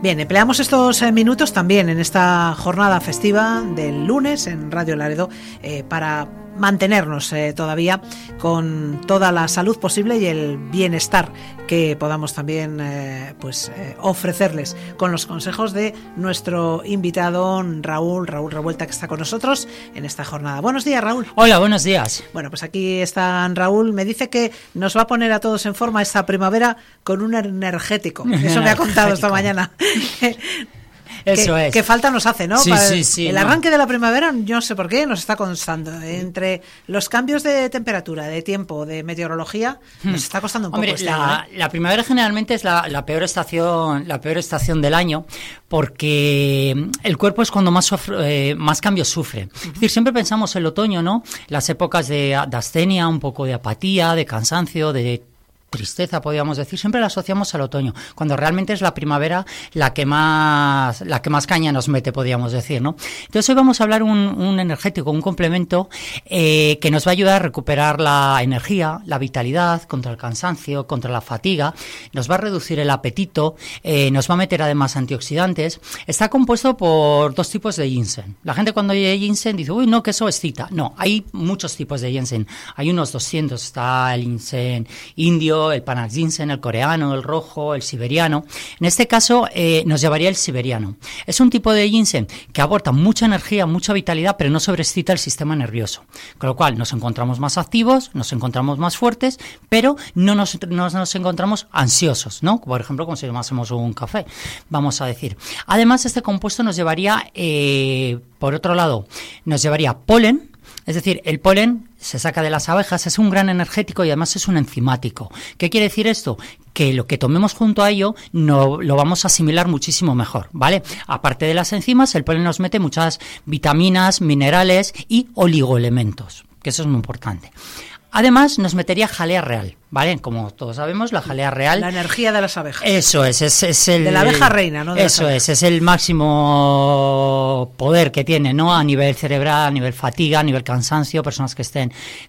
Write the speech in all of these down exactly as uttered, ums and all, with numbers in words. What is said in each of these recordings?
Bien, empleamos estos eh, minutos también en esta jornada festiva del lunes en Radio Laredo eh, para mantenernos eh, todavía con toda la salud posible y el bienestar que podamos también eh, pues eh, ofrecerles con los consejos de nuestro invitado Raúl, Raúl Revuelta, que está con nosotros en esta jornada. Buenos días, Raúl. Hola, buenos días. Bueno, pues aquí está Raúl. Me dice que nos va a poner a todos en forma esta primavera con un energético. Eso me ha contado esta mañana. Eso que, es. Que falta nos hace, ¿no? Sí, Para sí, sí. El no. arranque de la primavera, yo no sé por qué, nos está costando. Entre los cambios de temperatura, de tiempo, de meteorología, hmm. nos está costando un Hombre, poco. Este la, año, ¿eh? la primavera generalmente es la, la peor estación, la peor estación del año, porque el cuerpo es cuando más sufre, eh, más cambios sufre. Uh-huh. Es decir, siempre pensamos el otoño, ¿no? Las épocas de, de astenia, un poco de apatía, de cansancio, de tristeza, podríamos decir, siempre la asociamos al otoño, cuando realmente es la primavera la que más la que más caña nos mete, podríamos decir, ¿no? Entonces hoy vamos a hablar un, un energético, un complemento eh, que nos va a ayudar a recuperar la energía, la vitalidad, contra el cansancio, contra la fatiga, nos va a reducir el apetito, eh, nos va a meter además antioxidantes. Está compuesto por dos tipos de ginseng. La gente cuando oye ginseng dice, uy, no, que eso excita. No, hay muchos tipos de ginseng, hay unos doscientos, está el ginseng indio, el Panax ginseng, el coreano, el rojo, el siberiano. En este caso eh, nos llevaría el siberiano. Es un tipo de ginseng que aporta mucha energía, mucha vitalidad, pero no sobreexcita el sistema nervioso. Con lo cual nos encontramos más activos, nos encontramos más fuertes, pero no nos, no nos encontramos ansiosos, ¿no? Por ejemplo, como si tomásemos un café, vamos a decir. Además, este compuesto nos llevaría, eh, por otro lado, nos llevaría polen. Es decir, el polen se saca de las abejas, es un gran energético y además es un enzimático. ¿Qué quiere decir esto? Que lo que tomemos junto a ello no, lo vamos a asimilar muchísimo mejor, ¿vale? Aparte de las enzimas, el polen nos mete muchas vitaminas, minerales y oligoelementos, que eso es muy importante. Además, nos metería jalea real, ¿vale? Como todos sabemos, la jalea real... La energía de las abejas. Eso es, es, es el... De la abeja reina, ¿no? De eso es, es el máximo poder que tiene, ¿no? A nivel cerebral, a nivel fatiga, a nivel cansancio, personas que estén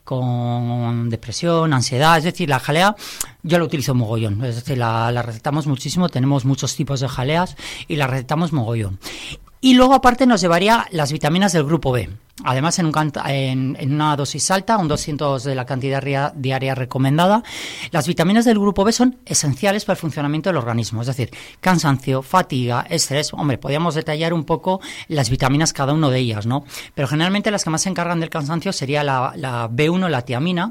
con depresión, ansiedad. Es decir, la jalea yo la utilizo mogollón, es decir, la, la recetamos muchísimo, tenemos muchos tipos de jaleas y la recetamos mogollón. Y luego aparte nos llevaría las vitaminas del grupo B. Además, en, un, en, en una dosis alta, un doscientos de la cantidad ria, diaria recomendada, las vitaminas del grupo B son esenciales para el funcionamiento del organismo. Es decir, cansancio, fatiga, estrés. Hombre, podríamos detallar un poco las vitaminas cada uno de ellas, ¿no? Pero generalmente las que más se encargan del cansancio sería la, la B uno, la tiamina.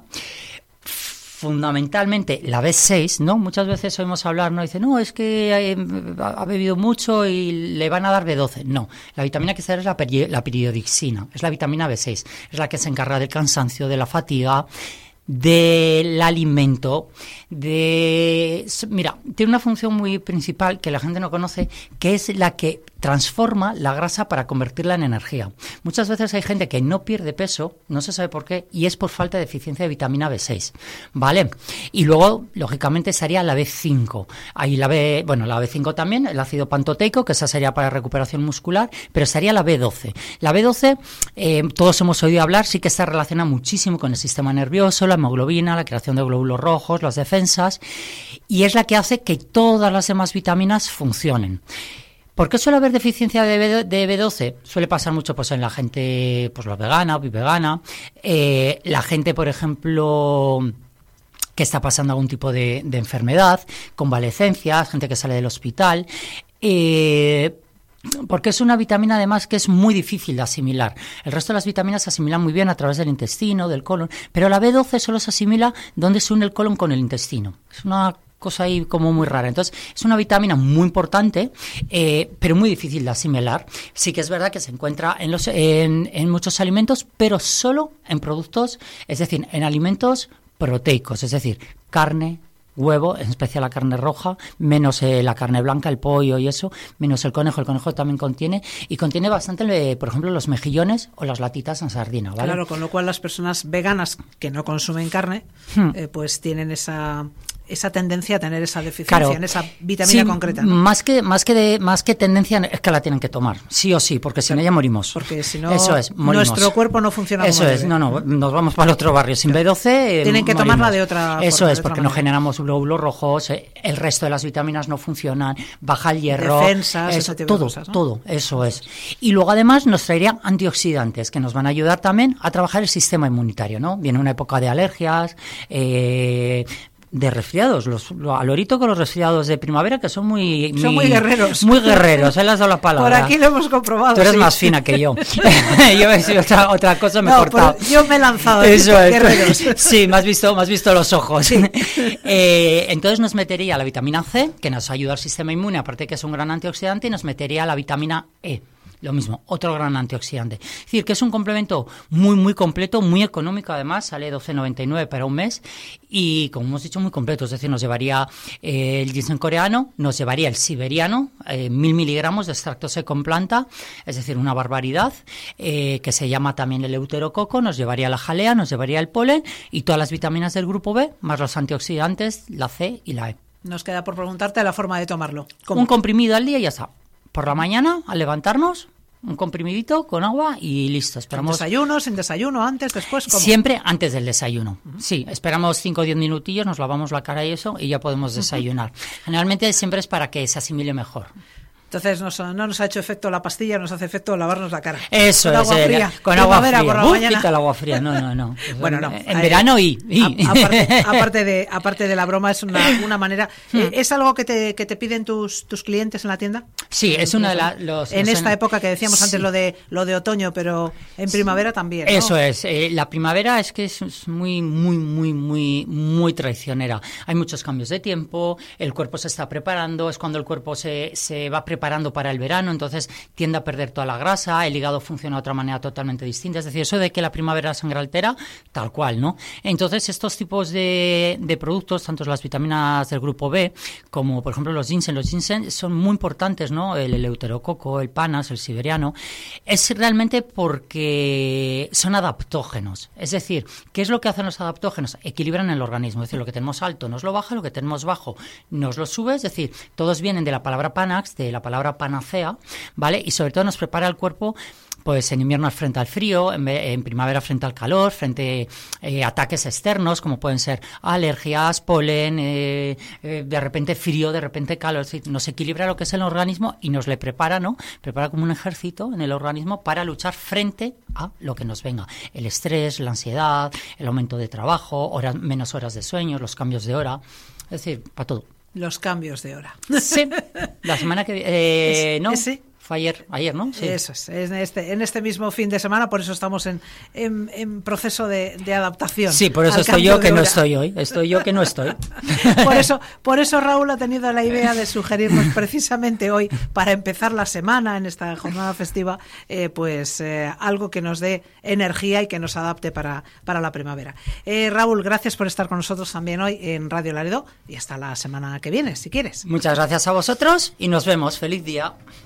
Fundamentalmente la B seis, ¿no? Muchas veces oímos hablar, ¿no? Dice, no, es que eh, ha bebido mucho y le van a dar B doce. No, la vitamina que se da es la, peri- la periodixina, es la vitamina B seis, es la que se encarga del cansancio, de la fatiga, del alimento, de... Mira, tiene una función muy principal que la gente no conoce, que es la que transforma la grasa para convertirla en energía. Muchas veces hay gente que no pierde peso, no se sabe por qué, y es por falta de deficiencia de vitamina B seis, ¿vale? Y luego, lógicamente, estaría la B cinco. Ahí la B, bueno, la B cinco también, el ácido pantoteico, que esa sería para recuperación muscular, pero estaría la B doce. La B doce, eh, todos hemos oído hablar, sí que está relacionada muchísimo con el sistema nervioso, la hemoglobina, la creación de glóbulos rojos, las defensas, y es la que hace que todas las demás vitaminas funcionen. ¿Por qué suele haber deficiencia de B doce? Suele pasar mucho pues en la gente, pues la vegana o vegana, eh, la gente, por ejemplo, que está pasando algún tipo de, de enfermedad, convalecencias, gente que sale del hospital, eh, porque es una vitamina además que es muy difícil de asimilar. El resto de las vitaminas se asimilan muy bien a través del intestino, del colon, pero la B doce solo se asimila donde se une el colon con el intestino. Es una cosa ahí como muy rara. Entonces, es una vitamina muy importante, eh, pero muy difícil de asimilar. Sí que es verdad que se encuentra en, los, en, en muchos alimentos, pero solo en productos, es decir, en alimentos proteicos, es decir, carne, huevo, en especial la carne roja, menos eh, la carne blanca, el pollo y eso, menos el conejo. El conejo también contiene, y contiene bastante, eh, por ejemplo, los mejillones o las latitas en sardina, ¿vale? Claro, con lo cual las personas veganas que no consumen carne, hmm. eh, pues tienen esa esa tendencia a tener esa deficiencia claro, en esa vitamina sí, concreta, ¿no? Más que, más, que de, más que tendencia es que la tienen que tomar, sí o sí, porque si no ya morimos. Porque si no, Eso es, morimos. Nuestro cuerpo no funciona Eso como es, debe. no, no, nos vamos para el otro barrio. Sin B doce eh, Tienen que morimos. tomarla de otra Eso forma, es, de porque otra no manera. generamos glóbulos rojos, eh, el resto de las vitaminas no funcionan, baja el hierro. Defensas, eso, ese tipo de todo, cosas, ¿no? todo, eso es. Y luego además nos traería antioxidantes que nos van a ayudar también a trabajar el sistema inmunitario, ¿no? Viene una época de alergias, eh... de resfriados, los, lo, al orito con los resfriados de primavera que son muy... muy son muy guerreros. Muy guerreros, él has dado la palabra. Por aquí lo hemos comprobado. Tú eres sí. más fina que yo. Yo he sido otra, otra cosa, me he no, cortado. Yo me he lanzado. Eso es. Guerreros. Sí, me has visto, me has visto los ojos. Sí. Eh, entonces nos metería la vitamina C, que nos ayuda al sistema inmune, aparte que es un gran antioxidante, y nos metería la vitamina E. Lo mismo, otro gran antioxidante. Es decir, que es un complemento muy, muy completo, muy económico además, sale doce noventa y nueve para un mes y, como hemos dicho, muy completo. Es decir, nos llevaría eh, el ginseng coreano, nos llevaría el siberiano, eh, mil miligramos de extracto seco en planta, es decir, una barbaridad, eh, que se llama también el euterococo, nos llevaría la jalea, nos llevaría el polen y todas las vitaminas del grupo B, más los antioxidantes, la C y la E. Nos queda por preguntarte la forma de tomarlo. ¿Cómo? Un comprimido al día y ya está. Por la mañana, al levantarnos, un comprimidito con agua y listo. Esperamos. ¿Sin desayuno, sin desayuno, antes, después? ¿Cómo? Siempre antes del desayuno. Uh-huh. Sí, esperamos cinco o diez minutillos, nos lavamos la cara y eso, y ya podemos desayunar. Uh-huh. Generalmente siempre es para que se asimile mejor. Entonces nos, no nos ha hecho efecto la pastilla, nos hace efecto lavarnos la cara. Eso con es, agua fría, con agua fría. Por la Uf, mañana. quita el agua fría, no, no, no. Bueno, no. En eh, verano y. y. A, aparte, aparte, de, aparte de la broma, es una, una manera. Hmm. Eh, ¿Es algo que te, que te piden tus, tus clientes en la tienda? Sí, es una de las. Los, en los, esta época que decíamos sí. antes lo de lo de otoño, pero en primavera sí. también, ¿no? Eso es. Eh, la primavera es que es muy, muy, muy, muy, muy traicionera. Hay muchos cambios de tiempo, el cuerpo se está preparando, es cuando el cuerpo se, se va preparando para el verano. Entonces tiende a perder toda la grasa, el hígado funciona de otra manera totalmente distinta, es decir, eso de que la primavera la sangre altera, tal cual, ¿no? Entonces estos tipos de, de productos, tanto las vitaminas del grupo B, como por ejemplo los ginseng, los ginseng son muy importantes, ¿no? El eleuterococo, el panas, el siberiano, es realmente porque son adaptógenos, es decir, ¿qué es lo que hacen los adaptógenos? Equilibran el organismo, es decir, lo que tenemos alto nos lo baja, lo que tenemos bajo nos lo sube, es decir, todos vienen de la palabra panax, de la palabra panacea, ¿vale? Y sobre todo nos prepara el cuerpo, pues en invierno frente al frío, en, en primavera frente al calor, frente a eh, ataques externos, como pueden ser alergias, polen, eh, eh, de repente frío, de repente calor. Es decir, nos equilibra lo que es el organismo y nos le prepara, ¿no? Prepara como un ejército en el organismo para luchar frente a lo que nos venga. El estrés, la ansiedad, el aumento de trabajo, horas, menos horas de sueño, los cambios de hora, es decir, para todo. Los cambios de hora. Sí, la semana que eh, es, no, ese. Fue ayer, ayer, ¿no? Sí. Eso es, en este, en este mismo fin de semana, por eso estamos en, en, en proceso de, de adaptación. Sí, por eso estoy yo que no estoy hoy, estoy yo que no estoy. Por eso, por eso Raúl ha tenido la idea de sugerirnos precisamente hoy, para empezar la semana en esta jornada festiva, eh, pues eh, algo que nos dé energía y que nos adapte para, para la primavera. Eh, Raúl, gracias por estar con nosotros también hoy en Radio Laredo y hasta la semana que viene, si quieres. Muchas gracias a vosotros y nos vemos. Feliz día.